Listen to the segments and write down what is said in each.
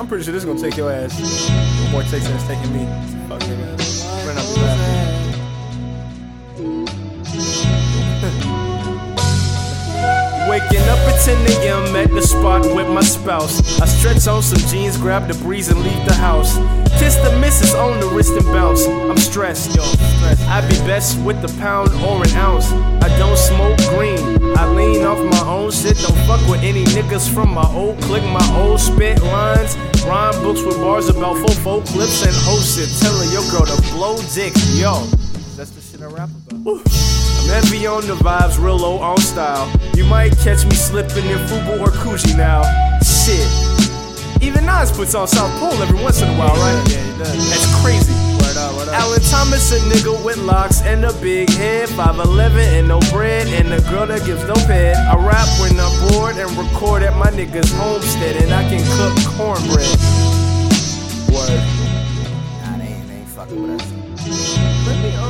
I'm pretty sure this is gonna take your ass more takes than it's taking me. Fuck nigga. Better not be laughing. Waking up at 10 a.m. at the spot with my spouse. I stretch on some jeans, grab the breeze and leave the house. Kiss the missus on the wrist and bounce. I'm stressed, yo. I be best with the pound or an ounce. I don't smoke green, I lean off my own shit. Don't fuck with any niggas from my old clique. My old spit lines, rhyme books with bars about fofo clips and whole shit. Telling your girl to blow dick, yo. That's the shit I rap about. Ooh. I'm heavy on the vibes, real low on style. You might catch me slipping in Fubu or Kuji now. Shit. Even Nas puts on South Pole every once in a while, right? Yeah, he does. That's crazy. Word up. Alan Thomas, a nigga with locks and a big head. 5'11" and no bread, and a girl that gives no head. I rap when I'm bored and record at my nigga's homestead, and I can cook cornbread. Word. Nah, they ain't fucking with us. Let me,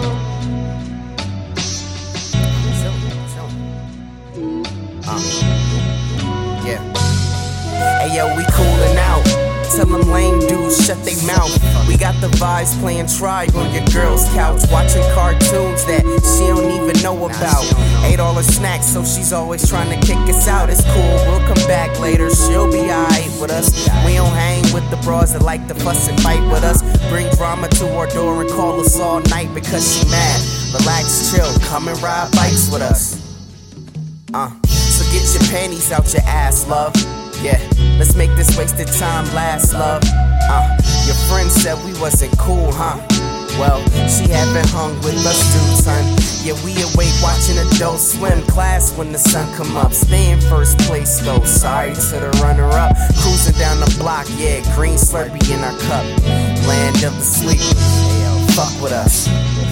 Yeah. Hey yo, we coolin' out. Tell them lame dudes shut they mouth. We got the vibes playing Tribe on your girl's couch, watching cartoons that she don't even know about. Ate all her snacks, so she's always trying to kick us out. It's cool, we'll come back later. She'll be alright with us. We don't hang with the bras that like to fuss and fight with us. Bring drama to our door and call us all night because she mad. Relax, chill, come and ride bikes with us. So get your panties out your ass, love. Yeah, let's make this wasted time last, love. Your friend said we wasn't cool, huh? Well, she haven't hung with us, dude, son. Yeah, we awake watching adults swim class when the sun come up. Stay in first place though, sorry to the runner-up. Cruising down the block, yeah, green Slurpee in our cup. Land of the sleepers, fuck with us.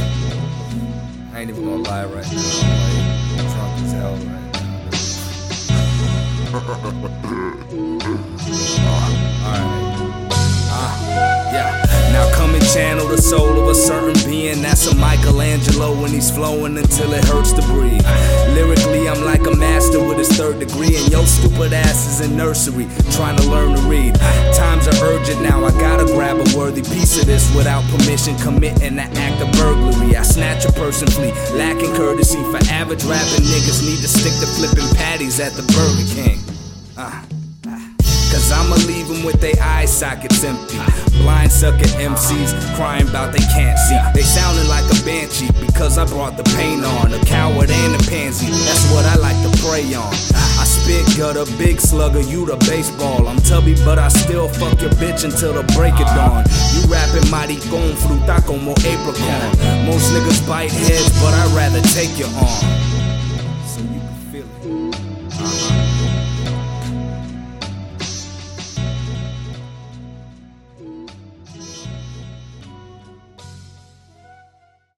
I ain't even gonna lie right now, I'm like drunk as hell right now. Yeah. Now come and channel the soul of a certain being. That's a Michelangelo when he's flowing until it hurts to breathe. Lyrically, I'm like a master with his 3rd degree, and your stupid ass is in nursery trying to learn to read. Times are urgent now, I gotta grab a worthy piece of this without permission, committing an act of burglary. I snatch a person flee, lacking courtesy for average rapping niggas need to stick to flipping patties at the Burger King. Cause I'ma leave them with their eye sockets empty. Blind sucker MCs crying about they can't see. They sounding like a banshee because I brought the pain on. A coward and a pansy, that's what I like to prey on. I spit gutter, big slugger, you the baseball. I'm tubby but I still fuck your bitch until the break of dawn. You rapping maricón, fruta como apricot. Most niggas bite heads but I'd rather take your arm so you can feel it.